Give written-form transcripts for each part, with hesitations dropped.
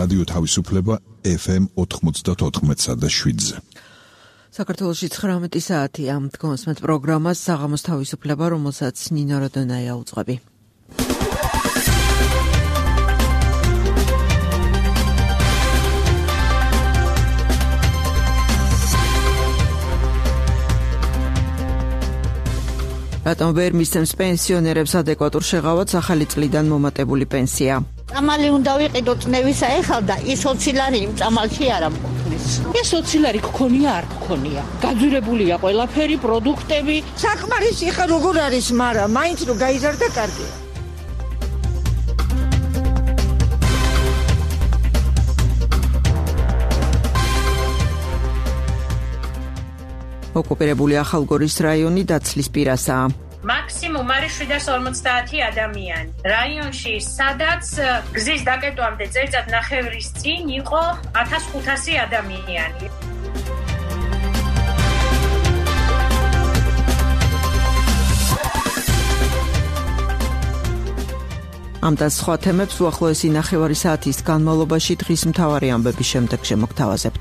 რადიო თავისუფლება FM 94.7-ზე. საქართველოში 19 საათია. Დგომასმეთ პროგრამას საღამოს თავისუფლება, რომელსაც ნინო როდონაია უძღვები. რატომ ვერ მისცემს პენსიონერებს ადეკვატურ შეღავათს ახალი წლიდან მომატებული პენსია? წამალი უნდა ვიყიდოთ ნევისა ეხალ და ის 20 ლარი იმ წამალში არ ამყოფნის. ეს 20 ლარი გქონია არ გქონია. გაძვირებულია ყველაფერი, პროდუქტები. საკმარისი ხა როგორ არის, მაგრამ მაინც რო გაიზარდა კარგია. ოკუპირებული ახალგორის რაიონი დაცლის პირასაა. მაქსიმუმ არის 750 ადამიანი. რაიონში სადაც გზის დაკეტვამდე წელიწად ნახევრის წინ იყო 1500 ადამიანი. ამ და სხვა თემებს უახლოესი ნახევარი საათის განმავლობაში დღის მთავარი ამბების შემდეგ შემოგთავაზებთ.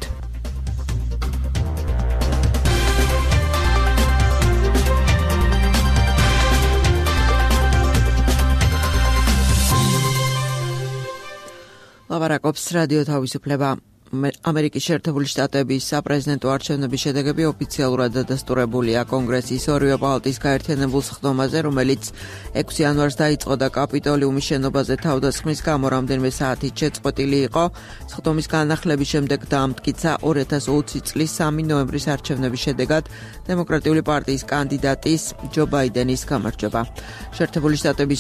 ლაპარაკობს რადიო თავისუფლება. ამერიკის შეერთებული შტატების საპრეზიდენტო არჩევნების შედეგები ოფიციალურად დადასტურებულია კონგრესის ორივე პალატის გაერთიანებულ სხდომაზე, რომელიც 6 იანვარს დაიწყო და კაპიტოლიუმის შენობაზე თავდასხმის გამო რამდენიმე საათით შეწყვეტილი იყო. სხდომის განახლების შემდეგ დაამტკიცა 2020 წლის 3 ნოემბრის არჩევნების შედეგად დემოკრატიული პარტიის კანდიდატის ჯო ბაიდენის გამარჯვება. შეერთებული შტატების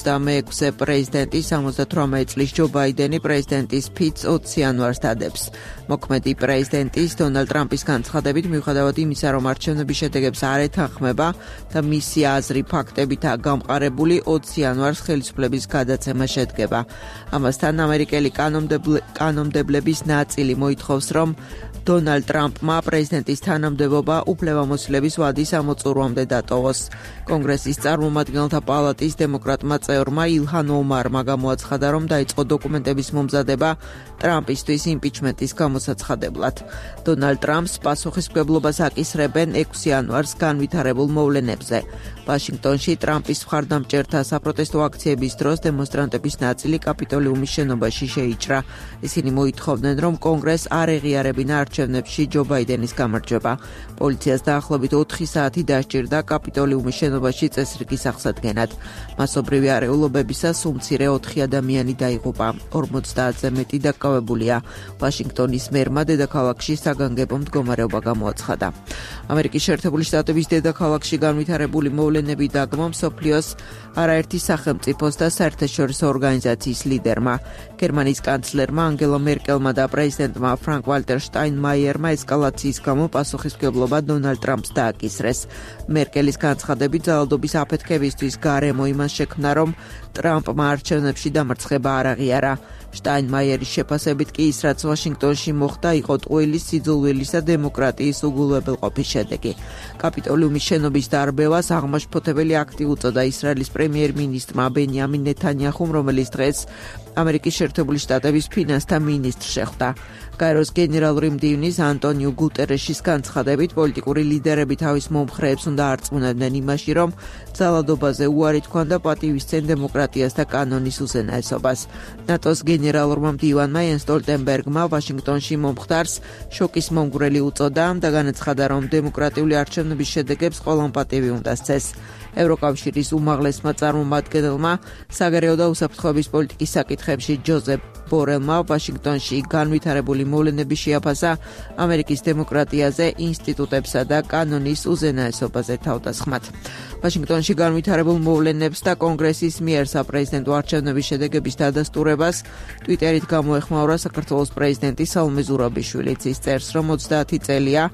46-ე პრეზიდენტი 78 წლის ჯო ბაიდენი პრეზიდენტის ფიცს 20 იანვარს დადებს. მოქმედი პრეზიდენტის დონალდ ტრამპის განცხადებით, მიუხედავად იმისა, რომ არჩევნების შედეგებს არ ეთანხმება და მისი აზრი ფაქტებითაა გამყარებული, 20 იანვარს ხელისუფლების გადაცემა შედგება. ამასთან ამერიკელი კანონმდებლების ნაწილი მოითხოვს, რომ დონალდ ტრამპმა პრეზიდენტის თანამდებობა უფლებამოსილების ვადის ამოწურვამდე დატოვოს. კონგრესის წარმომადგენელთა პალატის დემოკრატმა წევრმა ილჰან ომარმა გამოაცხადა, რომ დაიწყო დოკუმენტების მომზადება ტრამპისთვის იმპიჩმენტის გამოსაცხადებლად. დონალდ ტრამპს პასუხისმგებლობას აკისრებენ 6 იანვარს განვითარებულ მოვლენებზე. ვაშინგტონში ტრამპის მხარდამჭერთა საპროტესტო აქციების დროს დემონსტრანტების ნაწილი კაპიტოლიუმის შენობაში შეიჭრა. ისინი მოითხოვდნენ, რომ კონგრესს არ ეღიარებინა არჩევნებში ჯო ბაიდენის გამარჯვება. პოლიციას დაახლოებით 4 საათი დასჭირდა კაპიტოლიუმის შენობაში წესრიგის აღსადგენად. მასობრივი არეულობებისას უმცირე 4 ადამიანი დაიღუპა. 50-ზე მეტი დაკავებულია. ვაშინგტონის მერმა დედაქალაქში საგანგებო მდგომარეობა გამოაცხადა. ამერიკის შეერთებული შტატების დედაქალაქში განვითარებული მოვლენები დაგმო მსოფლიოს არაერთი სახელმწიფოს და საერთაშორისო ორგანიზაციის ლიდერმა. გერმანიის კანცლერმა ანგელა მერკელმა და პრეზიდენტმა ფრანკ ვალტერ შტაინმაიერმა ესკალაციის გამო პასუხისმგებლობა დონალდ ტრამპს დააკისრეს. მერკელის განცხადებით, ძალადობის აფეთქებისთვის გარემო იმას შექმნა, რომ ტრამპმა არჩევნებში დამარცხება არ აღიარა. შტაინმაიერის შეფასებით კი ის, რაც ვაშინგტონში მოხდა, იყო ტყუილის, სიძულვილის და დემოკრატიის უგულებელყოფის შედეგი. კაპიტოლიუმის შენობის დარბევას აღმაშფოთებელი აქტი უწოდა ისრაელის პრემიერ-მინისტრმა ბენიამინ ნეთანიაჰუმ, რომელიც დღეს ამერიკის შეერთებული შტატების ფინანსთა მინისტრს შეხვდა. გაეროს გენერალური მდივნის ანტონიუ გუტერეშის განცხადებით, პოლიტიკური ლიდერები თავის მომხრეებს უნდა არწმუნებდნენ იმაში, რომ ძალადობაზე უარი თქვან და პატივისცენ დემოკრატიას და კანონის უზენაესობას. ნატოს გენერალურმა მდივანმა იენს სტოლტენბერგმა ვაშინგტონში მომხდარს შოკის მომგვრელი უწოდა და განაცხადა, რომ დემოკრატიული არჩევნების შედეგებს ყველამ პატივი უნდა სცეს. ევროკავშირის უმაღლესმა წარმომადგენელმა საგარეო და უსაფრთხოების პოლიტიკის საკითხებში ჯოზეფ ბორელმა ვაშინგტონში განვითარებული მოვლენები შეაფასა ამერიკის დემოკრატიაზე, ინსტიტუტებსა და კანონის უზენაესობაზე თავდასხმად. ვაშინგტონში განვითარებულ მოვლენებს და კონგრესის მიერ საპრეზიდენტო არჩევნების შედეგების დადასტურებას ტვიტერით გამოეხმაურა საქართველოს პრეზიდენტი სალომე ზურაბიშვილიც. ის წერს, რომ 30 წელია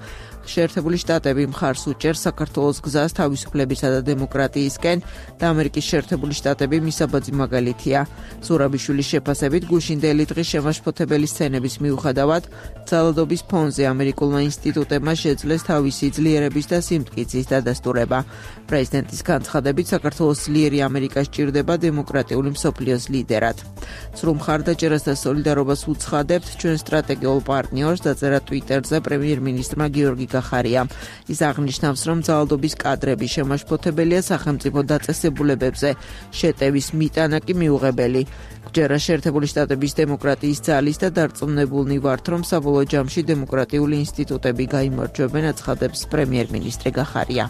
შეერთებული შტატები მხარს უჭერს საქართველოს გზას თავისუფლებისა და დემოკრატიისკენ და ამერიკის შეერთებული შტატები მისაბაძი მაგალითია. ზურაბიშვილის შეფასებით გუშინდელი დღის შემაშფოთებელი სცენების მიუხედავად ძალადობის ფონზე ამერიკულმა ინსტიტუტებმა შეძლეს თავისი ძლიერების და სიმტკიცის დადასტურება. პრეზიდენტის განცხადებით საქართველოს ძლიერი ამერიკა სჭირდება დემოკრატიული მსოფლიოს ლიდერად. სრულ მხარდაჭერას და სოლიდარობას უცხადებთ ჩვენ სტრატეგიულ პარტნიორს, დაწერა ტვიტერზე პრემიერ-მინისტრმა გიორგი გახარიამ. ის აღნიშნავს, რომ ძალადობის კადრები შემაშფოთებელია სახელმწიფო დაწესებულებებზე, შეტევის მიტანა კი მიუღებელი. გჯერა შეერთებული შტატების დემოკრატიის ძალის და დარწმუნებულნი ვართ, რომ საბოლოო ჯამში დემოკრატიული ინსტიტუტები გაიმარჯვებენ, აცხადებს პრემიერ-მინისტრი გახარია.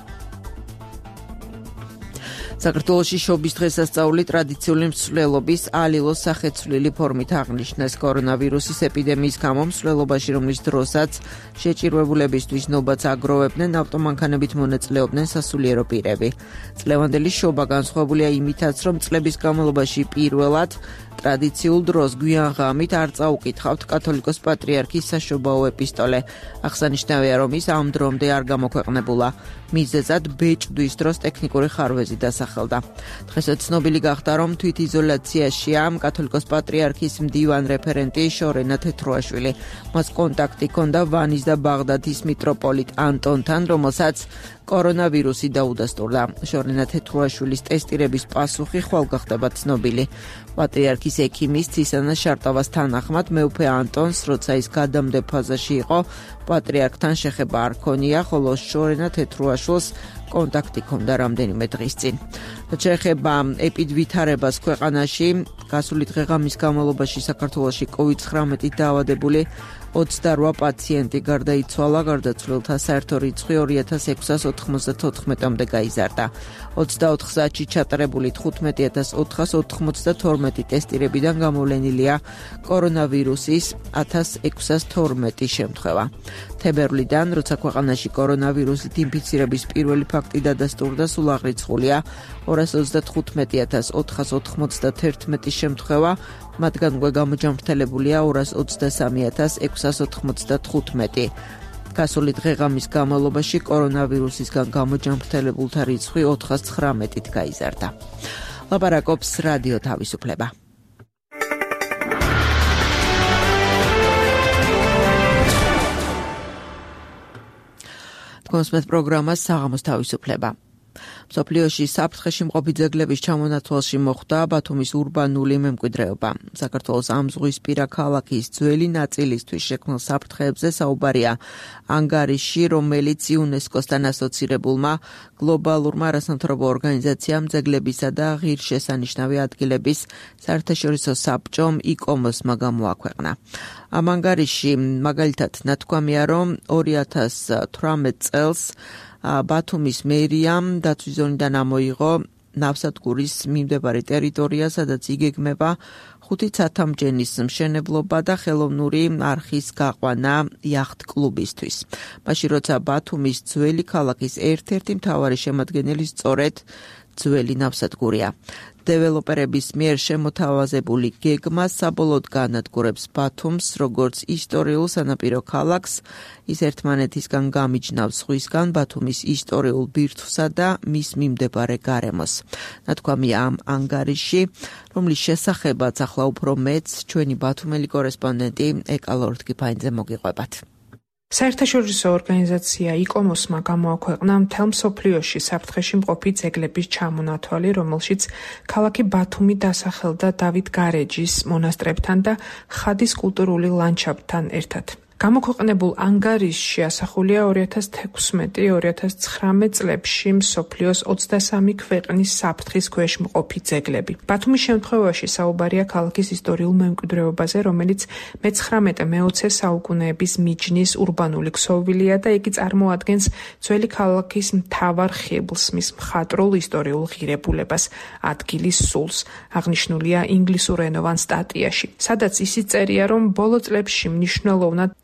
საქართველოში შობის დღესასწაული ტრადიციული მსვლელობის ალილოს სახეცვლილი ფორმით აღნიშნეს კორონავირუსის ეპიდემიის გამო მსვლელობაში, რომლის დროსაც შეჭირვებულებისთვის ნობათს აგროვებდნენ, ავტომანქანებით მონაწილეობდნენ სასულიერო პირები. წლევანდელი შობა განსხვავებულია იმითაც, რომ წლების განმავლობაში პირველად ტრადიციულ დროს გვიან ღამით არ წაუკითხავთ კათოლიკოს პატრიარქის საშობაო ეპისტოლე. აღსანიშნავია, რომ ის ამ დრომდე არ გამოქვეყნებულა. მიზეზად ბეჭდვის დროს ტექნიკური ხარვეზი დასახელდა. დღესაც ცნობილი გახდა, რომ თვითიზოლაციაშია კათოლიკოს პატრიარქის მდივან რეფერენტი შორენა თეთრუაშვილი. მას კონტაქტი ჰქონდა ვანის და ბაღდადის მიტროპოლიტ ანტონთან, რომელსაც კორონავირუსი დაუდასტურდა. შორენა თეთრუაშვილის ტესტირების პასუხი ხვალ გახდება ცნობილი. პატრიარქის ექიმის ცისანა შარტავას თანახმად მეუფე ანტონს, როცა ის გადამდე ფაზაში იყო, პატრიარქთან შეხება არ ქონია, ხოლო შორენა თეთრუაშვილს კონტაქტი ჰქონდა რამდენიმე დღის წინ. შეეხება ეპიდვითარებას ქვეყანაში, გასული დღე-ღამის განმავლობაში საქართველოში COVID-19 დაავადებული 28 პაციენტი გარდაიცვალა, გარდაცვლილთა საერთო რიცხვი 2694-მდე გაიზარდა. 24 საათში ჩატარებული 15492 ტესტირებიდან გამოვლენილია კორონავირუსის 1612 შემთხვევა. თებერვლიდან, როცა ქვეყანაში კორონავირუსით ინფიცირების პირველი ფაქტი დადასტურდა, სულ აღრიცხულია 225491 შემთხვევა, მათგან უკვე გამოჯამრთელებულია 223695. გასული დღე-ღამის განმავლობაში კორონავირუსისგან გამოჯამრთელებულთა რიცხვი 419-ით გაიზარდა. ლაპარაკობს რადიო თავისუფლება. კონსმეთ პროგრამას საღამოს თავისუფლება. მსოფლიოში საფრთხეში მყოფი ძეგლების ჩამონათვალში მოხვდა ბათუმის ურბანული მემკვიდრეობა. საქართველოს ამ ზღვისპირა ქალაქის ძველი ნაწილისთვის შექმნილ საფრთხეებზე საუბარია ანგარიში, რომელიც იუნესკოს-თან ასოცირებულმა გლობალურმა არასამთავრობო ორგანიზაციამ ძეგლებისა და ღირსშესანიშნავი ადგილების საერთაშორისო საბჭომ ICOMOS-მა გამოაქვეყნა. ამ ანგარიში მაგალითად ნათქვამია, რომ 2018 წელს ბათუმის მერიამ დაცვის ზონიდან ამოიღო ნავსადგურის მიმდებარე ტერიტორია, სადაც იგეგმება 5 ცათამბჯენის მშენებლობა და ხელოვნური არხის გაყვანა იახტ-კლუბისთვის. მაშინ როცა ბათუმის ძველი ქალაქის ერთ-ერთი მთავარი შემადგენელი სწორედ ძველი ნავსადგურია. დეველოპერების მიერ შემოთავაზებული გეგმა საბოლოოდ განადგურებს ბათუმს როგორც ისტორიულ სანაპირო ქალაქს, ის ერთმანეთისგან გამიჯნავს ზღვისგან ბათუმის ისტორიულ ბირთვსა და მის მიმდებარე გარემოს. ნათქვამია ამ ანგარიში, რომლის შესახებაც ახლა უფრო მეც ჩვენი ბათუმელი კორესპონდენტი ეკალორთ კიფაინძე მოგიყვებათ. საერთაშორისო ორგანიზაცია ICOMOS-მა გამოაქვეყნა მთელ მსოფლიოში საფრთხეში მყოფი ძეგლების ჩამონათვალი, რომელშიც ქალაქი ბათუმი დასახელდა დავით გარეჯის მონასტრებთან და ხადის კულტურული ლანდშაფტთან ერთად. გამოქვეყნებულ ანგარიშში ასახულია 2016-2019 წლებში მსოფლიოს 23 ქვეყნის საფრთხის ქვეშ მყოფი ძეგლები. ბათუმის შემთხვევაში საუბარია ქალაქის ისტორიულ მემკვიდრეობაზე, რომელიც მე-19-მე-20 საუკუნეების მიჯნის ურბანული ქსოვილია და იგი წარმოადგენს ძველი ქალაქის მთავარ ხიბლს, მის მხატვრულ ისტორიულ ღირებულებას, ადგილის სულს. აღნიშნულია ინგლისურენოვან სტატიაში, სადაც ისიც წერია, რომ ბოლო წლებში მნიშვნელოვნად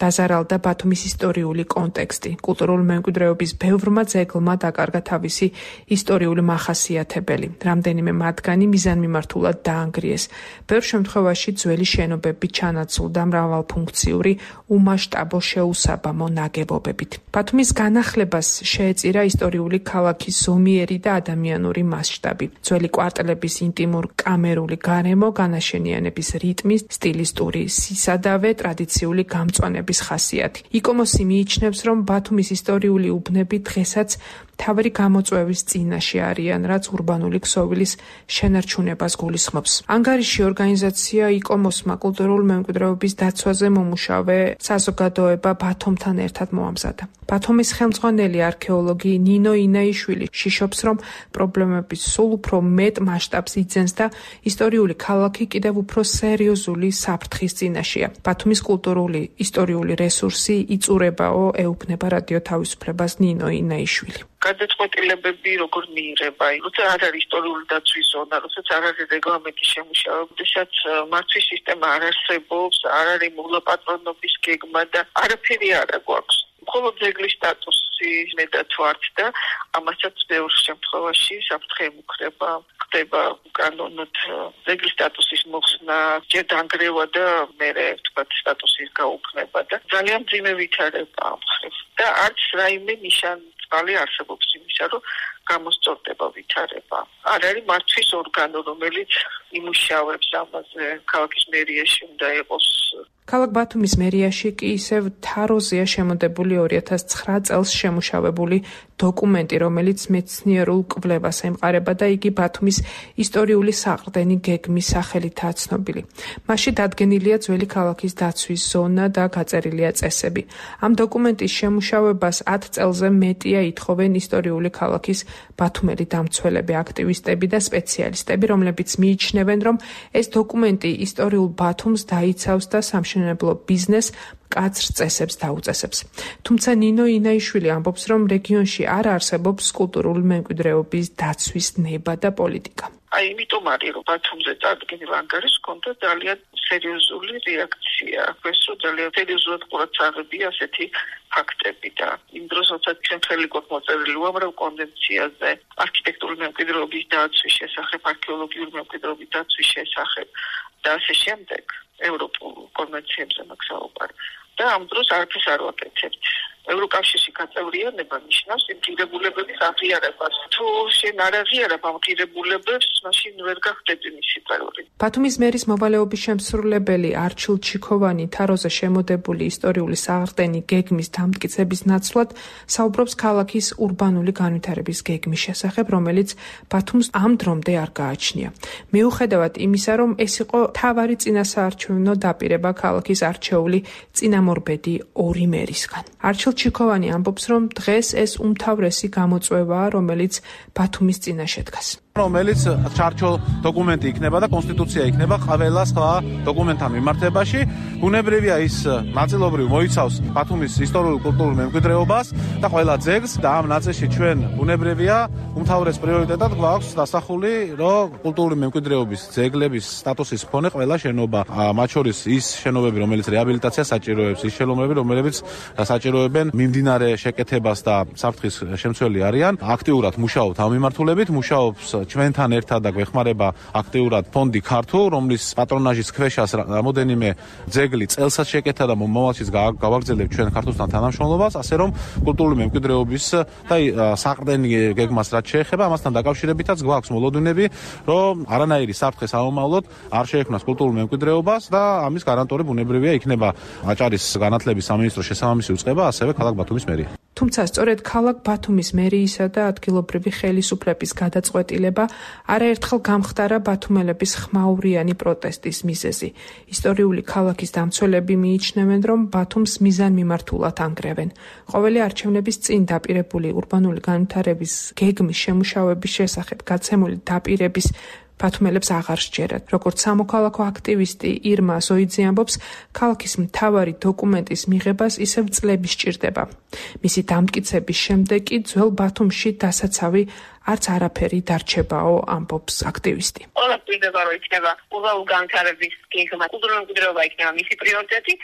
დაზარალდა ბათუმის ისტორიული კონტექსტი. კულტურული მემკვიდრეობის ბევრმა ძეგლმა დაკარგა თავისი ისტორიული მახასიათებელი. რამდენიმე მათგანი მიზანმიმართულად დაანგრიეს. ბევრ შემთხვევაში ძველი შენობები ჩანაცვლდა მრავალფუნქციური, უმასშტაბო შეუსაბამო ნაგებობებით. ბათუმის განახლებას შეეწირა ისტორიული ქალაქის ზომიერი და ადამიანური მასშტაბი. ძველი კვარტლების ინტიმურ კამერული გარემო, განაშენიანების რიტმის, სტილისტური სისადავე, ტრადიციული გამწვანების ხასიათი. იკომოსი მიიჩნევს, რომ ბათუმის ისტორიული უბნები დღესაც მთავარი გამოწვევის წინაშე არიან, რაც ურბანული ქსოვილის შენარჩუნებას გულისხმობს. ანგარიში ორგანიზაცია იკომოსმა კულტურული მემკვიდრეობის დაცვაზე მომუშავე საზოგადოება ბათუმთან ერთად მოამზადა. ბათუმის ხელმძღვანელი არქეოლოგი ნინო ინაიშვილი შიშობს, რომ პრობლემები სულ უფრო მეტ მასშტაბს იძენს და ისტორიული ქალაქი კიდევ უფრო სერიოზული საფრთხის წინაშეა. ბათუმის კულტურული ისტორიული რესურსი იწურებაო, ეუბნება რადიო თავისუფლებას ნინო ინაიშვილი. გადაწყვეტილებები როგორ მიიღება, როცა არ არის ისტორიული დაცვის ზონა, როცა არ არის რეგლამენტის შემუშავება, როდესაც მართვის სისტემა არ არსებობს, არ არის მოვლა-პატრონობის გეგმა და არაფერი არ გვაქვს. მხოლოდ ძეგლის სტატუსი მეტად ვართ და ამასაც ბევრ შემთხვევაში საფრთხე ემუქრება, ხდება კანონოდ ძეგლის სტატუსის მოხსნა, ჯერ დანგრევა და მერე თქვათ სტატუსის გაუქმება და ძალიან მძიმე ვითარება ამ მხრივ და არც რაიმე ნიშანი არსებობს იმისა, რომ გამოსწორდება ვითარება. არ არის მართვის ორგანო, რომელიც იმუშავებს ამაზე. ქალაქის მერიაში უნდა იყოს. ქალაქ ბათუმის მერიაში კი ისევ თაროზეა შემოდებული 2009 წელს შემუშავებული დოკუმენტი, რომელიც მეცნიერულ კვლევას ემყარება და იგი ბათუმის ისტორიული საყრდენი გეგმის სახელითაა ცნობილი. მასში დადგენილია ძველი ქალაქის დაცვის ზონა და გაწერილია წესები. ამ დოკუმენტის შემუშავებას 10 წელზე მეტია ითხოვენ ისტორიული ქალაქის ბათუმელი დამცველები, აქტივისტები და სპეციალისტები, რომლებიც მიიჩნევენ, რომ ეს დოკუმენტი ისტორიულ ბათუმს დაიცავს და სამშენებლო ბიზნესს მკაცრ წესებს დაუწესებს. თუმცა ნინო ინაიშვილი ამბობს, რომ რეგიონში არ არსებობს კულტურული მემკვიდრეობის დაცვის ნება და პოლიტიკა. იმიტომ არის, რომ ბათუმზე წარდგენილ ანგარიშს ჰქონდა ძალიან სერიოზული რეაქცია. ეს ძალიან სერიოზულად ყურადღებია ასეთი ფაქტები და იმ დროს, როცა ჩვენ ხელი გვაქვს მოწერილი უამრავ კონვენციაზე, არქიტექტურული მემკვიდრეობის დაცვის შესახებ, არქეოლოგიური მემკვიდრეობის დაცვის შესახებ და ასე შემდეგ, ევროპულ კონვენციებზე მაგსაუბარი. და ამ დროს არაფერს არ ვაკეთებთ. ევროკავშირში გაწევრიანება ნიშნავს იმ ღირებულებების აღიარებას. თუ შენ არ აღიარებ ამ ღირებულებებს, მაშინ ვერ გახდები მისი წევრი. ბათუმის მერის მოვალეობის შემსრულებელი არჩილ ჩიქოვანი თაროზე შემოდებული ისტორიული საყრდენი გეგმის დამტკიცების ნაცვლად საუბრობს ქალაქის ურბანული განვითარების გეგმის შესახებ, რომელიც ბათუმს ამ დრომდე არ გააჩნია. მიუხედავად იმისა, რომ ეს იყო მთავარი წინასაარჩევნო დაპირება ქალაქის არჩეული წინამორბედი ორი მერისგან. არჩილ ჩიქოვანი ამბობს, რომ დღეს ეს უმთავრესი გამოწვევაა, რომელიც ბათუმის წინაშე დგას. რომელიც ჩარჩო დოკუმენტი იქნება და კონსტიტუცია იქნება ყველა სხვა დოკუმენტთან მიმართებაში. ბუნებრივია ის ნაწილობრივ მოიცავს ბათუმის ისტორიულ კულტურულ მემკვიდრეობას და ყველა ძეგლს და ამ ნაწილში ჩვენ ბუნებრივია უმთავრეს პრიორიტეტად გვაქვს დასახული, რომ კულტურული მემკვიდრეობის ძეგლების სტატუსის მქონე ყველა შენობა, მათ შორის ის შენობები, რომელიც რეაბილიტაციას საჭიროებს, ის შენობები, რომლებიც საჭიროებენ მიმდინარე შეკეთებას და საფრთხის შემცველი არიან. აქტიურად მუშაობთ ამ მიმართულებით, მუშაობს ჩვენთან ერთად და გვეხმარება აქტიურად ფონდი ქართულ, რომლის პატრონაჟის ქვეშაც რამოდენიმე ძეგლი წელსაც შეკეთა და მომავალშიც გავაგრძელებთ ჩვენ ქართულთან თანამშრომლობას, ასე რომ კულტურული მემკვიდრეობის და საყრდენი გეგმას რაც შეეხება, ამასთან დაკავშირებითაც გვაქვს მოლოდინები, რომ არანაირი საფრთხე საომავლოდ არ შეექმნას კულტურულ მემკვიდრეობას და ამის გარანტორი ბუნებრივია იქნება აჭარის განათლების სამინისტროს შესაბამისი უწყება, ასევე ქალაქ ბათუმის მერია. თუმცა სწორედ ქალაქ ბათუმის მერიისა და ადგილობრივი ხელისუფლების გადაწყვეტილება არაერთხელ გამხდარა ბათუმელების ხმაურიანი პროტესტის მიზეზი. ისტორიული ქალაქის დამცველები მიიჩნევენ, რომ ბათუმს მიზანმიმართულად ანგრევენ. ყოველი არჩევნების წინ დაპირებული ურბანული განვითარების გეგმის შემუშავების შესახებ გაცემული დაპირების ბათუმელებს აღარ სჯერათ. როგორც სამოქალაქო აქტივისტი ირმა ზოიძე ამბობს, ქალაქის მთავარი დოკუმენტის მიღებას ისევ წლები სჭირდება. მისი დამტკიცების შემდეგ კი ძველ ბათუმში დასაცავი არც არაფერი დარჩებაო, ამბობს აქტივისტი. ყველა პირდება, რომ იქნება ურბანული განვითარების გეგმა, კულტურული მემკვიდრეობა იქნება მისი პრიორიტეტი.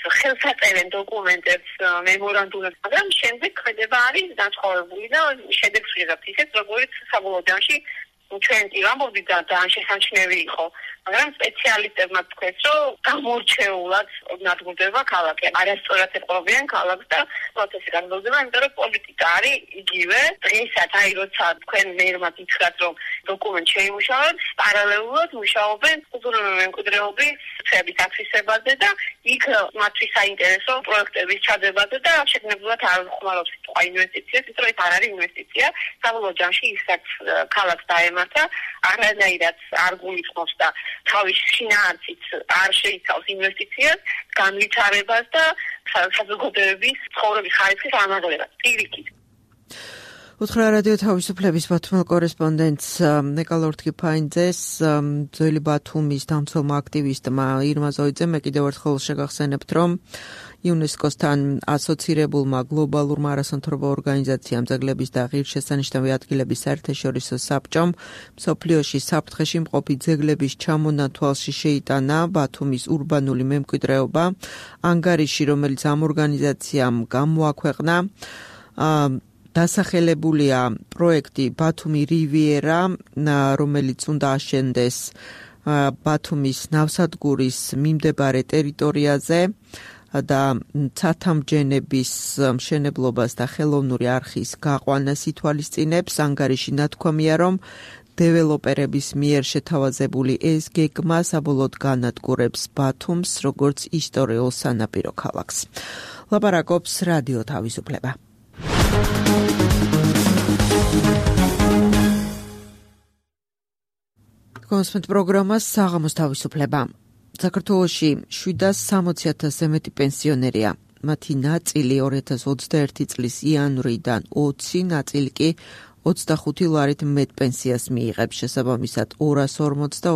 ხელსაწერენ დოკუმენტებს, მემორანდუმებს, მაგრამ შემდეგ ხედება არის დაცხოვებული და შედეგს ვიღებთ ისეთ, როგორც საბოლოო ჯამში ჩვენ ვამბობდით და შესამჩნევი იყო, მაგრამ სპეციალისტებმა თქვეს, რომ გამორჩეულად ნადგურდება ქალაქი. არასწორად ეყობიან ქალაქს და პროცესი გაგრძელდება, იმიტომ რომ პოლიტიკა არის იგივე. დღესაც აი როცა თქვენ მერმაც ითხრათ, რომ დოკუმენტ შეიმუშავოთ, პარალელურად მუშაობენ კულტურული მემკვიდრეობის წრეების აფიქსებაზე და იქ მათთვის საინტერესო პროექტების ჩადებაზე და შეგნებულად არ ხმარობს სიტყვა ინვესტიციას, იმიტომ რომ ეს არ არის ინვესტიცია. საბოლოო ჯამში ისაც ქალაქს დაემართა, არანაირად არ გულისხმობს და თავის შინაარსით არ შეიცავს ინვესტიციას, განვითარებას და საზოგადოების ცხოვრების ხარისხის ამაღლებას. პირიქით. უთხრა რადიო თავისუფლების ბათუმელ კორესპონდენტს ნეკალორთკი ფაინძეს ძველი ბათუმის დამცველმა აქტივისტმა ირმა ზოიძემ მე კიდევ ერთხელ შეგახსენებთ, რომ იუნესკოს-თან ასოცირებულმა გლობალურმა არასამთავრობო ორგანიზაციამ ძეგლების და ღირსშესანიშნავი ადგილების საერთაშორისო საბჭომ მსოფლიოში საფრთხეში მყოფი ძეგლების ჩამონათვალში შეიტანა ბათუმის ურბანული მემკვიდრეობა. ანგარიში, რომელიც ამ ორგანიზაციამ გამოაქვეყნა, დასახელებულია პროექტი ბათუმი რივიერა, რომელიც უნდა აშენდეს ბათუმის ნავსადგურის მიმდებარე ტერიტორიაზე და ცათამბჯენების მშენებლობას და ხელოვნური არხის გაყვანას ითვალისწინებს. ანგარიში ნათქვამია, რომ დეველოპერების მიერ შეთავაზებული ეს გეგმა საბოლოოდ განადგურებს ბათუმს როგორც ისტორიულ სანაპირო ქალაქს. ლაპარაკობს რადიო თავისუფლება. კონსპექტ პროგრამას საღამოს თავისუფლება. საქართველოში 760,000-ზე მეტი პენსიონერია. მათი ნაწილი 2021 წლის იანვრიდან 20 ნაწილი კი 25 ლარით მეტ პენსიას მიიღებს, შესაბამისად 240 და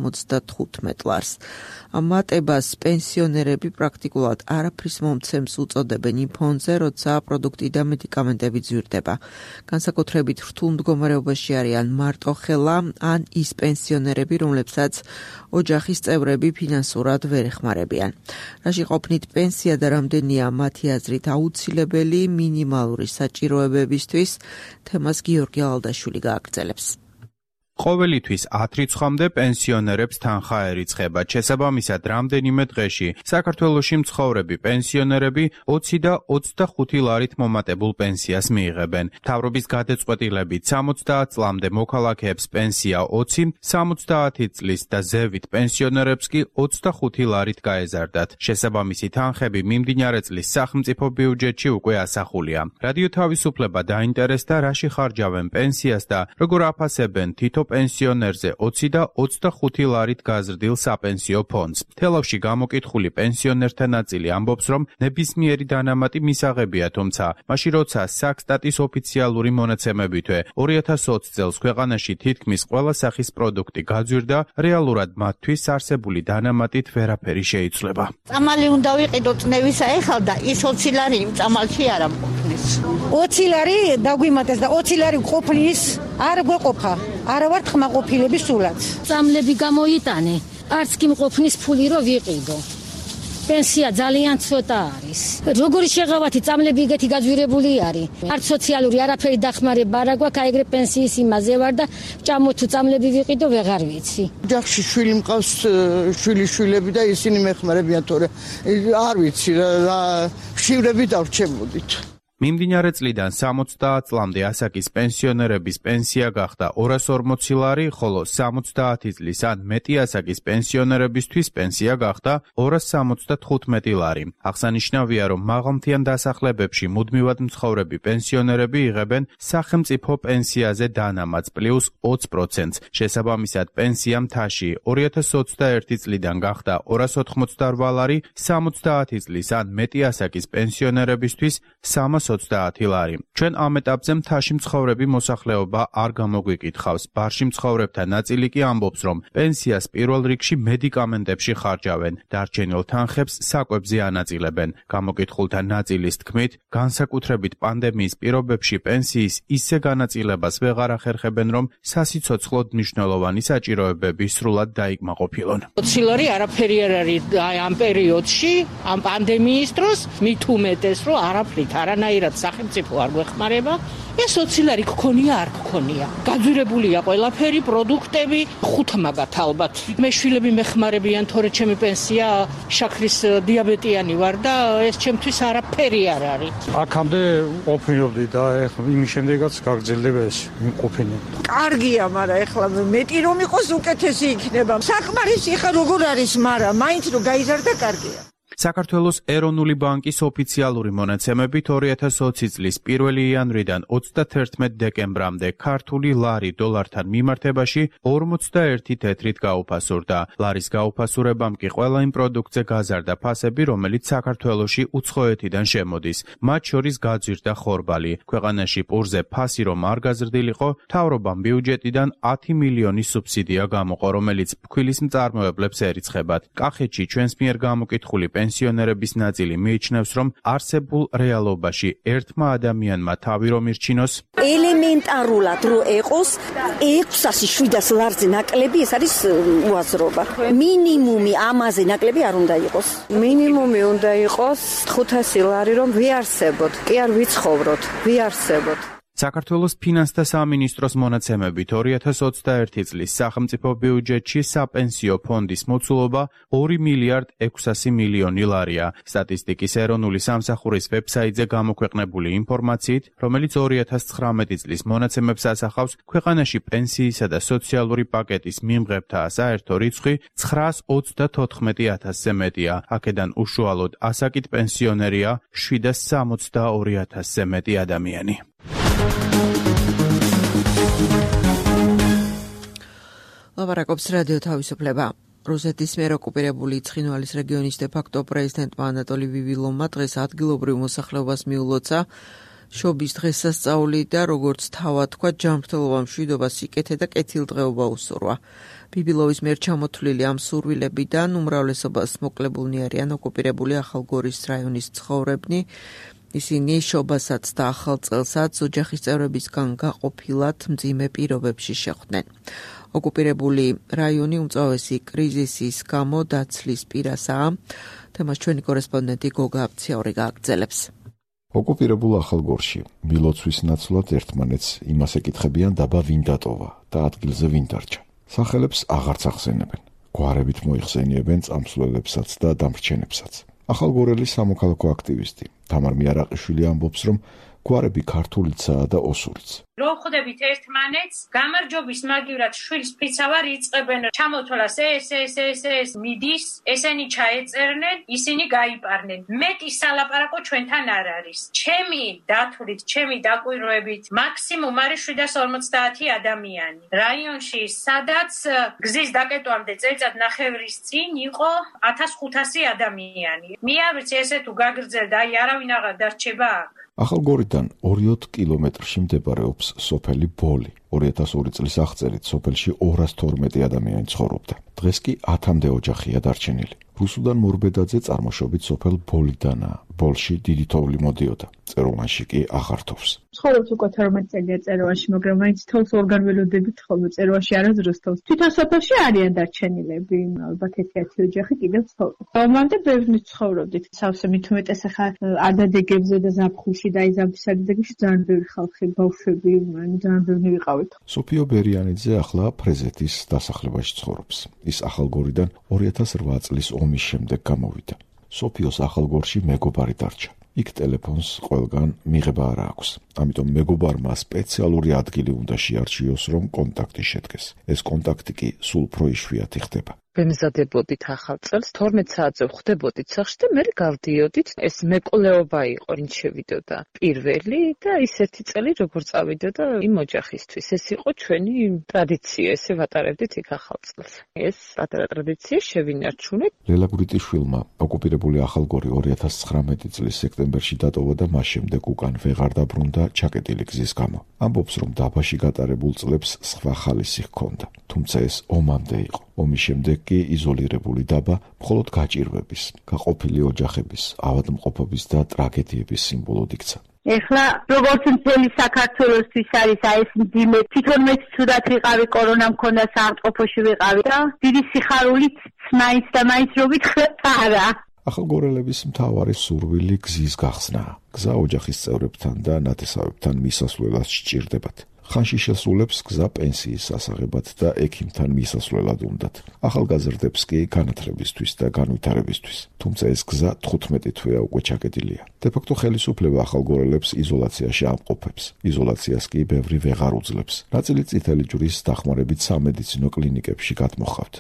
275 ლარს. ამ მატებას პენსიონერები პრაქტიკულად არაფრის მომცემს უწოდებენ იმ ფონზე, როცა პროდუქტი და მედიკამენტები ძვირდება. განსაკუთრებით რთულ მდგომარეობაში არიან მარტოხელა ან ის პენსიონერები, რომლებსაც ოჯახის წევრები ფინანსურად ვერ ეხმარებიან. რაში ყოფნით პენსია და რამდენია მათი აზრით აუცილებელი მინიმალური საჭიროებებისთვის, თემას გიორგი ალდაშვილი გააგრძელებს. ყოველთვის 10 რიცხვამდე პენსიონერებს თანხა ერიცხება. შესაბამისად, რამდენიმე დღეში საქართველოში მცხოვრები პენსიონერები 20 და 25 ლარით მომატებულ პენსიას მიიღებენ. მთავრობის გადაწყვეტილებით 70 წლამდე მოქალაქეებს პენსია 20, 70 წლის და ზევით პენსიონერებს კი 25 ლარით გაეზარდათ. შესაბამისი თანხები მიმდინარე წლის სახელმწიფო ბიუჯეტში უკვე ასახულია. რადიო თავისუფლება დაინტერესდა, რაში ხარჯავენ პენსიას და როგორ აფასებენ თითო პენსიონერზე 20 და 25 ლარით გაზრდილ საპენსიო ფონდს. თელავში გამოკითხული პენსიონერთა ნაწილი ამბობს, რომ ნებისმიერი დანამატი მისაღებია, თუმცა მაშინ როცა საქსტატის ოფიციალური მონაცემებითვე 2020 წელს ქვეყანაში თითქმის ყველა სახის პროდუქტი გაძვირდა, რეალურად მათთვის არსებული დანამატით ვერაფერი შეიცვლება. წამალი უნდა ვიყიდოთ ნევისა ეხალ და ის 20 ლარი იმ წამალში არ ამყოფნის. 20 ლარი დაგვიმატეს და 20 ლარი ყოფნის არ გვეყოფა. არა ვარ ხმაყოფილები სულაც. წამლები გამოიტანე, არც კი მყოფნის ფული რო ვიყიდო. პენსია ძალიან ცოტა არის. როგორი შეღავათი წამლები ეგეთი გაძვირებული არის. არც სოციალური არაფერი დახმარება არ აქვს, აი ეგრე პენსიის იმაზე ვარ და ჭამო თუ წამლები ვიყიდო ვეღარ ვიცი. ოჯახში შვილი მყავს, შვილები და ისინი მეხმარებიან, თორე არ ვიცი რა შივრები დავრჩებოდით. მიმდინარე წლიდან 70 წლამდე ასაკის პენსიონერების პენსია გახდა 240 ლარი, ხოლო 70 წლის ან მეტი ასაკის პენსიონერებისთვის პენსია გახდა 275 ლარი. აღსანიშნავია, რომ მაღალმთიან დასახლებებში მუდმივად მცხოვრები პენსიონერები იღებენ სახელმწიფო პენსიაზე დანამატს პლუს 20%. შესაბამისად, პენსია მთაში 2021 წლიდან გახდა 288 ლარი, 70 წლის ან მეტი ასაკის პენსიონერებისთვის 300 120 ლარი. ჩვენ ამ ეტაპზე მთაში მცხოვრები მოსახლეობა არ გამოგვიკითხავს. ბარში მცხოვრებთა ნაწილი კი ამბობს, რომ პენსიას პირველ რიგში მედიკამენტებში ხარჯავენ, დარჩენილ თანხებს საკვებზე ანაწილებენ. გამოკითხულთა ნაწილის თქმით, განსაკუთრებით პანდემიის პირობებში პენსიის ისე განაწილებას ვეღარ ახერხებენ, რომ სასიცოცხლოდ მნიშვნელოვანი საჭიროებები სრულად დაიკმაყოფილონ. 20 ლარი არაფერი არ არის ამ პერიოდში, ამ პანდემიის დროს, მით უმეტეს, რომ არაფრით არანაირად სახელმწიფო არ გვეხმარება. ეს 20 ლარი გქონია, არ გქონია. გაძვირებულია ყველაფერი, პროდუქტები, 5 მაგათ ალბათ. მე შვილები მეხმარებიან, თორე ჩემი პენსია შაქრის დიაბეტიანი ვარ და ეს ჩემთვის არაფერი არ არის. აქამდე ყოფნიობდი და ეხლა იმის შემდეგაც გაგრძელდება ეს ყოფნა. კარგია, მაგრამ ეხლა მეტი რომ იყოს უკეთესი იქნება. საკმარისი ხა როგორ არის, მაგრამ მაინც რომ გაიზარდა კარგია. საქართველოს ეროვნული ბანკის ოფიციალური მონაცემებით 2020 წლის 1 იანვრიდან 31 დეკემბრამდე ქართული ლარი დოლართან მიმართებაში 41 თეთრით გაუფასურდა. ლარის გაუფასურებამ კი ყველა იმ პროდუქტზე გაზარდა ფასები, რომელიც საქართველოში უცხოეთიდან შემოდის. მათ შორის გაძვირდა ხორბალი. ქვეყანაში პურზე ფასი რომ არ გაზრდილიყო, მთავრობამ ბიუჯეტიდან 10 მილიონი სუბსიდია გამოყო, რომელიც ფქვილის მწარმოებლებს ერიცხებათ. კახეთში ჩვენს მიერ გამოკითხული პენსიონერების ნაწილი მიიჩნევს, რომ არსებულ რეალობაში ერთმა ადამიანმა თავი რომ ირჩინოს, ელემენტარულად რო ეყოს 600-700 ლარზე ნაკლები, ეს არის უაზრობა. მინიმუმი ამაზე ნაკლები არ უნდა იყოს. მინიმუმი უნდა იყოს 500 ლარი, რომ ვიარსებოთ, კი არ ვიცხოვროთ, ვიარსებოთ. საქართველოს ფინანსთა სამინისტროს მონაცემებით 2021 წლის სახელმწიფო ბიუჯეტში საპენსიო ფონდის მოცულობა 2 მილიარდ 600 მილიონი ლარია. სტატისტიკის ეროვნული სამსახურის ვებსაიტზე გამოქვეყნებული ინფორმაციით, რომელიც 2019 წლის მონაცემებს ასახავს, ქვეყანაში პენსიისა და სოციალური პაკეტის მიმღებთა საერთო რიცხვი 934,000-ზე მეტია. აქედან უშუალოდ ასაკით პენსიონერია 762,000-ზე მეტი ადამიანი. ლაპარაკობს რადიო თავისუფლება. რუსეთის მიერ ოკუპირებული ცხინვალის რეგიონის დე-ფაქტო პრეზიდენტმა ანატოლი ვივილოვმა დღეს ადგილობრივ მოსახლეობას მიულოცა შობის დღესასწაული და როგორც თავად თქვა, ჯანმრთელობა მშვიდობა, სიკეთე და კეთილდღეობა უსურვა. ვივილოვის მიერ ჩამოთვლილი ამ სურვილებიდან უმრავლესობას მოკლებულნი არიან ოკუპირებული ახალგორის რაიონის ცხოვრებნი. ისინი შობასაც და ახალ წელსაც ოჯახის წევრებისგან გაყოფილად მძიმე პირობებში შეხვდნენ. ოკუპირებული რაიონი უმწვავესი კრიზისის გამო დაცლის პირასაა. თემას ჩვენი კორესპონდენტი გოგა აბციაური გააგრძელებს. ოკუპირებულ ახალგორში მილოცვის ნაცვლად ერთმანეთს იმას ეკითხებიან დაბა ვინ დატოვა და ადგილზე ვინ დარჩა. სახელებს აღარც ახსენებენ. გვარებით მოიხსენიებენ წამსვლელებსაც და დამრჩენებსაც. ახალგორელი სამოქალაქო აქტივისტი თამარ მიარაყიშვილი ამბობს, რომ გვარები ქართულიცაა და ოსურიც. რო ხვდებით ერთმანეთს, გამარჯობის მაგივრად შვილს ფიცავარ იწყებენ, ჩამოთვალას ეს მიდის, ესენი ჩაეწერნენ, ისინი გაიპარნენ. მეტი სალაპარაკო ჩვენთან არ არის. ჩემი დათვლით, ჩემი დაკვირვებით, მაქსიმუმ არის 750 ადამიანი. რაიონში, სადაც გზის დაკეტვამდე წელიწად ნახევრის წინ იყო 1500 ადამიანი. მე არ ვიცი ესე თუ გაგრძელდა, აი არავინ აღარ დარჩება აქ. ახალგორიდან 2 კილომეტრში მდებარეობს სოფელი ბოლი. 2002 წლის აღწერით სოფელში 212 ადამიანი ცხოვრობდა. დღეს კი 10-მდე ოჯახია დარჩენილი. რუსუდან მორბედაძე წარმოშობით სოფელ ბოლიდანაა. ბოლში დიდი თოვლი მოდიოდა. წეროვანში კი აღართავს. ცხოვრობს უკვე 12 წელია წეროვანში, მაგრამ მაინც თავს ორგან ველოდებით ხოლმე წეროვანში არასდროს თავს. თვითონ სოფელში არიან დარჩენილები, ალბათ 1-10 ოჯახი კიდევ ცხოვრობს. მომამდე ბევრი ცხოვრობდით. სავსე მით უმეტეს ახლა ადადეგებზე და ზაფხულში და იზამთრისადაგებში ძალიან ბევრი ხალხი, ბავშვები, ძალიან ბევრი ვიყავით. სოფიო ბერიანიძე ახლა ფრეზეთის დასახლებაში ცხოვრობს. ის ახალგორიდან 2008 წლის ომის შემდეგ გამოვიდა. სოფიოს ახალგორში მეგობარი დარჩა. იქ ტელეფონს ყველგან მიღება არ აქვს. ამიტომ მეგობარმა სპეციალური ადგილი უნდა შეარჩიოს, რომ კონტაქტი შედგეს. ეს კონტაქტი კი სულ უფრო იშვიათი ხდება. ვემზადებოდით ახალ წელს 12 საათზე ვხვდებოდით სახში და მე გავდიოდით. ეს მეკვლეობა იყო, ვინ შევიდოდა პირველი და ის ერთი წელი როგორ წავიდოდა იმ ოჯახისთვის. ეს იყო ჩვენი ტრადიცია, ესე ვატარებდით იქ ახალ წელს. ეს პატარა ტრადიცია შევინარჩუნეთ. ლელა გურიტიშვილმა ოკუპირებული ახალგორი 2019 წლის სექტემბერში დატოვა და მას შემდეგ უკან ვეღარ დაბრუნდა ჩაკეტილი გზის გამო. ამბობს, რომ დაბაში გატარებულ წლებს სხვა ხალისი ჰქონდა, თუმცა ეს ომამდე იყო. ომის შემდეგ კი იზოლირებული დაბა მხოლოდ გაჭირვების, გაყოფილი ოჯახების, ავადმყოფობის და ტრაგედიების სიმბოლოდ იქცა. ეხლა როგორც მთელი საქართველოსთვის არის ეს მძიმე, თვითონ მეც ცუდად ვიყავი, კორონა მქონდა, საავადმყოფოში ვიყავი და დიდი სიხარულით მაინც და მაინც რო ვითხრათ არა. ახალგორელების მთავარი სურვილი გზის გახსნაა. გზა ოჯახის წევრებთან და ნათესავებთან მისასვლელად სჭირდებათ. ხანში შესრულებს გზა პენსიის ასაღებად და ექიმთან მისასვლელად უნდათ. ახალგაზრდებს კი განათლებისთვის და განვითარებისთვის. თუმცა ეს გზა 15 თვეა უკვე ჩაკეტილია. დე-ფაქტო ხელისუფლება ახალგორელებს იზოლაციაში ამყოფებს. იზოლაციას კი ბევრი ვეღარ უძლებს. ნაწილი წითელი ჯვრის დახმარებით სამედიცინო კლინიკებში გადმოხავთ.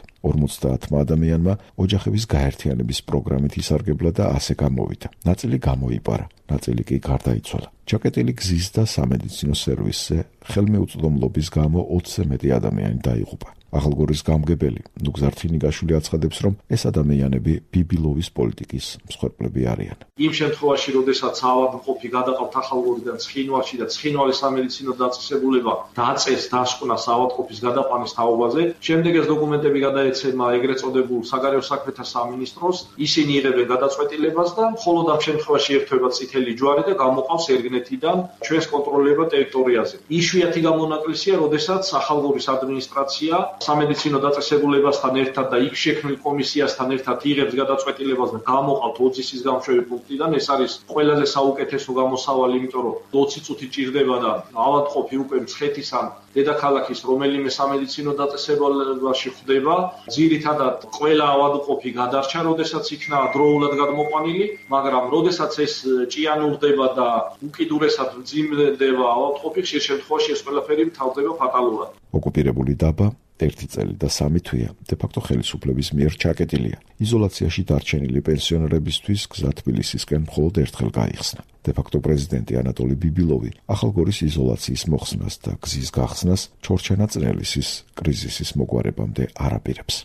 50 ადამიანმა ოჯახების გაერთიანების პროგრამით ისარგებლა და ასე გამოვიდა. ნაწილი გამოიპარა, ნაწილი კი გარდაიცვალა. ჩაკეტილი გზის და სამედიცინო სერვისზე ხელმეუწვდომლობის გამო 20-ზე მეტი ადამიანი დაიღუპა. ახალგორის გამგებელი ნუგზარ თინიგაშვილი აცხადებს, რომ ეს ადამიანები ბიბილოვის პოლიტიკის მსხვერპლები არიან. იმ შემთხვევაში, როდესაც ავადმყოფი გადაყავთ ახალგორიდან ცხინვალში და ცხინვალის სამედიცინო დაწესებულება დააწეს დასკვნას ავადმყოფის გადაყვანის თაობაზე, შემდეგ ეს დოკუმენტები გადაეცემა ეგრეთ წოდებულ საგარეო საქმეთა სამინისტროს, ისინი იღებენ გადაწყვეტილებას და მხოლოდ ამ შემთხვევაში ერთვება წითელი ჯვარი და გამოყავს ერგნეთიდან ჩვენს კონტროლირებად ტერიტორიაზე. იშვიათი გამონაკლისია, როდესაც ახალგორის ადმინისტრაცია სამედიცინო დაწესებულებასთან ერთად და იქ შექმნილ კომისიასთან ერთად იღებს გადაწყვეტილებას და გამოყავთ ოძისის გამშვევი პუნქტიდან. ეს არის ყველაზე საუკეთესო გამოსავალი, იმიტომ რომ 20 წუთი ჭირდება და ავადმყოფი უკვე მცხეთის ან დედაქალაქის რომელიმე სამედიცინო დაწესებულებაში ხვდება. ძირითადად ყველა ავადმყოფი გადარჩა, როდესაც იქნა დროულად გადმოყვანილი, მაგრამ როდესაც ეს ჭიანურდება და უკიდურესად მძიმდება ავადმყოფი, ხშირ შემთხვევაში ეს ყველაფერი მთავრდება ფატალურად. ოკუპირებული დაბა 1 წელი და 3 თვეა დე-ფაქტო ხელისუფლების მიერ ჩაკეტილია. იზოლაციაში დარჩენილი პენსიონერებისთვის გზა თბილისისკენ მხოლოდ ერთხელ გაიხსნა. დე-ფაქტო პრეზიდენტი ანატოლი ბიბილოვი ახალგორის იზოლაციის მოხსნას და გზის გახსნას ჩორჩენა წნელისის კრიზისის მოგვარებამდე არ აპირებს.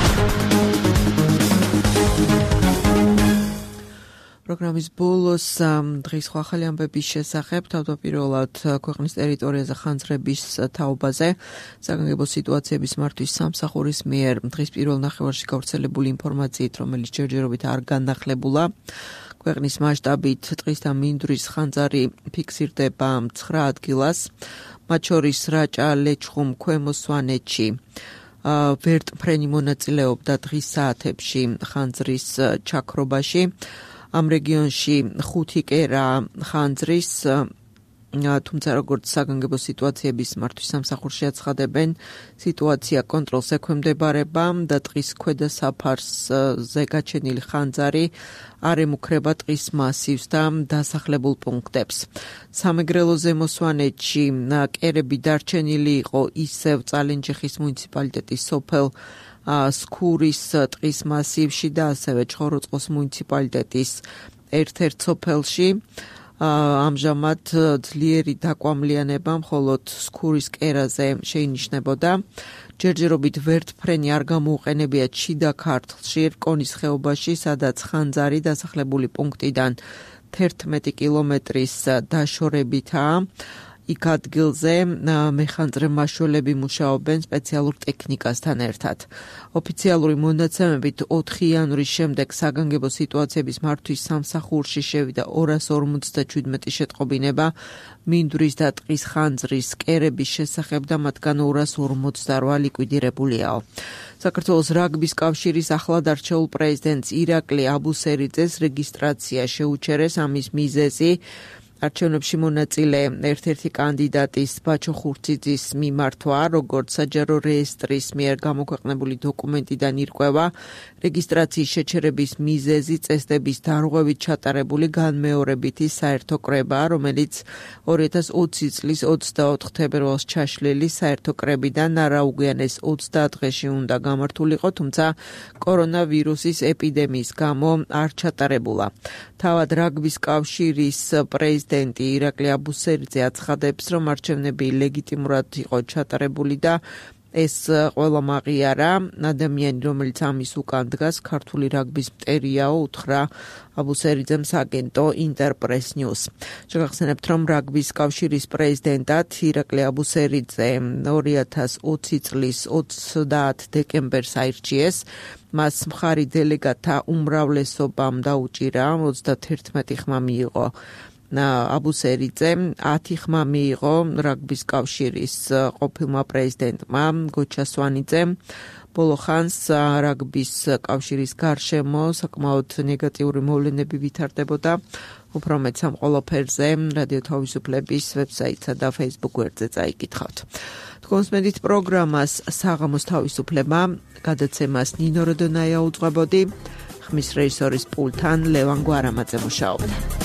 პროგრამის ბოლოს დღის სხვა ახალი ამბების შესახებ თავდაპირველად ქვეყნის ტერიტორიაზე ხანძრების თაობაზე საგანგებო სიტუაციების მართვის სამსახურის მიერ დღის პირველ ნახევარში გავრცელებული ინფორმაციით, რომელიც ჯერჯერობით არ განახლებულა, ქვეყნის მასშტაბით ტყის და მინდვრის ხანძარი ფიქსირდება 9 ადგილას, მათ შორის რაჭა, ლეჩხუმ, ქვემო სვანეთში. ვერტმფრენი მონაწილეობდა დღის საათებში ხანძრის ჩაქრობაში. ამ რეგიონში 5 კერა ხანძრის, თუმცა როგორც საგანგებო სიტუაციების მართვის სამსახურში აცხადებენ, სიტუაცია კონტროლს ექვემდებარება და ტყის ქვედა საფარზე გაჩენილი ხანძარი არ ემუქრება ტყის მასივს და დასახლებულ პუნქტებს. სამეგრელო ზემო სვანეთში კერები დარჩენილი იყო ისევ წალენჯიხის მუნიციპალიტეტის სოფელ სქურის ტყის მასივში და ასევე ჩხოროწყოს მუნიციპალიტეტის ერთ-ერთ სოფელში. ამჟამად ძლიერი დაკვამლიანება მხოლოდ სქურის კერაზე შეინიშნებოდა. ჯერჯერობით ვერტმფრენი არ გამოუყენებიათ შიდა ქართლში, რკონის ხეობაში, სადაც ხანძარი დასახლებული პუნქტიდან 11 კილომეტრის დაშორებითაა. იქ ადგილზე მეხანძრე მაშველები მუშაობენ სპეციალურ ტექნიკასთან ერთად. ოფიციალური მონაცემებით 4 იანვრის შემდეგ საგანგებო სიტუაციების მართვის სამსახურში შევიდა 257 შეტყობინება მინდვრის და ტყის ხანძრის კერების შესახებ და მათგან 248 ლიკვიდირებულია. საქართველოს რაგბის კავშირის ახლად არჩეულ პრეზიდენტს ირაკლი აბუსერიძეს რეგისტრაცია შეუჩერეს. ამის მიზეზი არჩევნებში მონაწილე ერთ-ერთი კანდიდატის ბაჩო ხურციძის მიმართვა, როგორც საჯარო რეესტრის მიერ გამოქვეყნებული დოკუმენტიდან ირკვევა, რეგისტრაციის შეჩერების მიზეზი წესდების დარღვევით ჩატარებული განმეორებითი საერთო კრებაა, რომელიც 2020 წლის 24 თებერვალს ჩაშლილი საერთო კრებიდან არაუგვიანეს 30 დღეში უნდა გამართულიყო, თუმცა კორონავირუსის ეპიდემიის გამო არ ჩატარებულა. თავად რაგბის კავშირის პრეზიდენტი ირაკლი აბუსერიძე აცხადებს, რომ არჩევნები ლეგიტიმურად იყო ჩატარებული და ეს ყველა მაღიარა. ადამიანი, რომელიც ამის უკან დგას, ქართული რაგბის მტერიაო, უთხრა აბუსერიძემ სააგენტო ინტერპრეს ნიუს. შეგახსენებთ, რომ რაგბის კავშირის პრეზიდენტად ირაკლი აბუსერიძე 2020 წლის 30 დეკემბერს აირჩიეს. მას მხარი დელეგატთა უმრავლესობამ დაუჭირა, 31 ხმა მიიღო. აბუსერიძემ 10 ხმა მიიღო რაგბის კავშირის ყოფილმა პრეზიდენტმა გოჩა სვანიძემ. ბოლო ხანს რაგბის კავშირის გარშემო საკმაოდ ნეგატიური მოვლენები ვითარდებოდა. უფრო მეტ ამ ყველაფერზე რადიო თავისუფლების ვებსაიტსა და Facebook გვერდზე წაიკითხავთ. თქვენს მედით პროგრამას საღამოს თავისუფლება გადაცემას ნინო როდონაია უძღვებოდი. ხმის რეჟისორის პულტთან ლევან გვარამაძე მუშაობდა.